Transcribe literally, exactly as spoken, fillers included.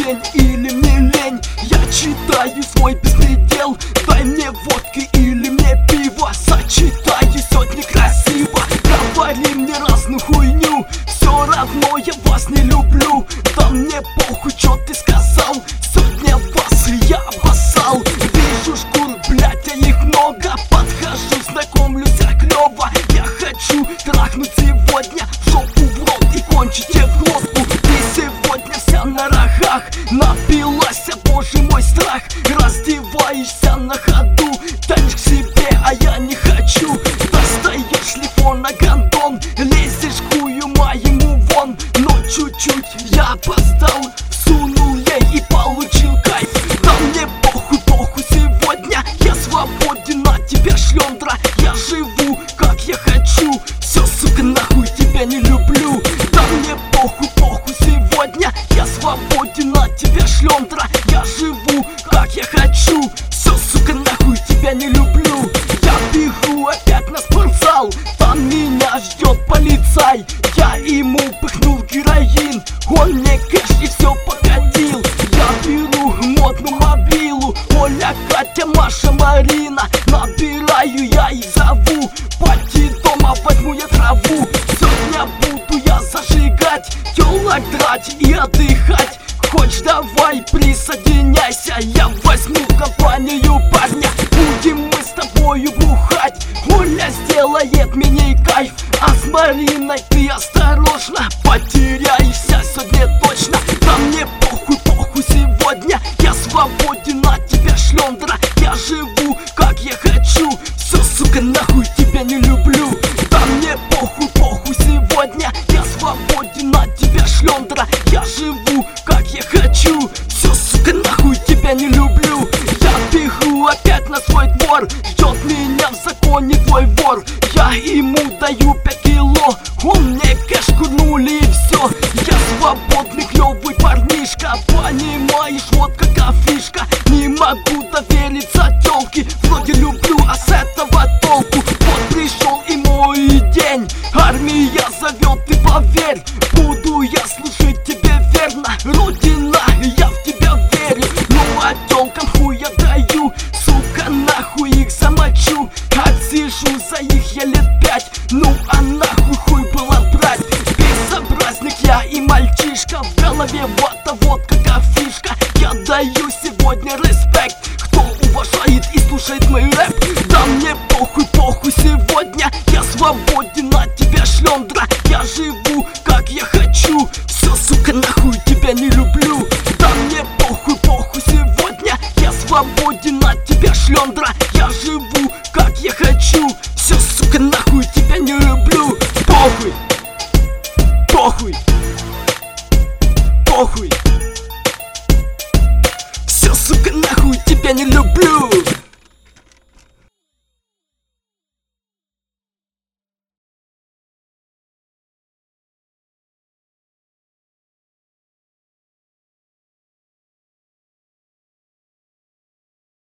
лень или мне лень, я читаю свой беспредел. Дай мне водки или мне пиво, сочетаю сотни красиво. Говори мне разную хуйню, все равно я вас не люблю. Да мне похуй, чё ты сказал, сегодня вас я обоссал. Вижу шкур, блять, а их много, подхожу, знакомлюсь, как клёво. Я хочу трахнуть сегодня в жопу, в рот и кончить тебе в глотку. Ты сегодня вся на рогах, напилась, боже мой страх. Раздеваешься на ходу, тянешь к себе, а я не хочу. Достаешь лифон на гондон, лезешь хую моему вон. Но чуть-чуть я опоздал, всунул ей и получил кайф. Да мне похуй, похуй сегодня, я свободен от тебя, шлёндра. Я живу, как я хочу, все, сука, нахуй тебя не люблю. Да мне похуй, похуй сегодня, я свободен от тебя, шлёндра. Я живу, как я хочу, все, сука, нахуй тебя не люблю. Я бегу опять на спортзал, там меня ждет полицай. Я ему пыхнул героин, он мне кэш и все покатил. Я беру модную мобилу, Оля, Катя, Маша, Марина. Набираю я и зову, пойти дома возьму я траву. Сегодня буду я зажигать, тёлок драть и отдыхать. Хочешь, давай присоединяйся, я возьму компанию парня. Будем мы с тобою бухать, Оля сделает мне кайф. А с Мариной ты осторожно, потеряешься сегодня точно. Да мне похуй, похуй сегодня, я свободен от тебя, шлёндра. Я живу, как я хочу, все, сука, нахуй тебя не люблю. Да мне похуй, похуй сегодня, я свободен от тебя, шлёндра. Я живу, как я хочу, все, сука, нахуй тебя не люблю. Я бегу опять на свой двор, ждет меня в законе твой вор. Я ему даю пять кило, он мне кэш курнули и все. Я свободный, клёвый парнишка, понимаешь, вот какая фишка. Не могу довериться тёлке, вроде люблю, а с этого толку. Вот пришел и мой день, армия зовет, ты поверь. Буду я служить тебе верно, Родина, я в тебя верю. Ну а тёлкам хуй я даю, сука, нахуй их замочу. Отсижу за их я лет пять, ну а нахуй хуй было брать. Безобразник я и мальчишка, в голове вот а вот какая фишка. Я даю сегодня респект, кто уважает и слушает мой рэп. Да мне похуй, похуй сегодня, я свободен от тебя, шлёндра. Я живу, как я хочу, все, сука, нахуй тебя не люблю. Да мне похуй, похуй сегодня, я свободен от тебя, шлёндра. Я живу, как я хочу, все, сука, нахуй тебя не люблю. Похуй, похуй, похуй, все, сука, нахуй тебя не люблю.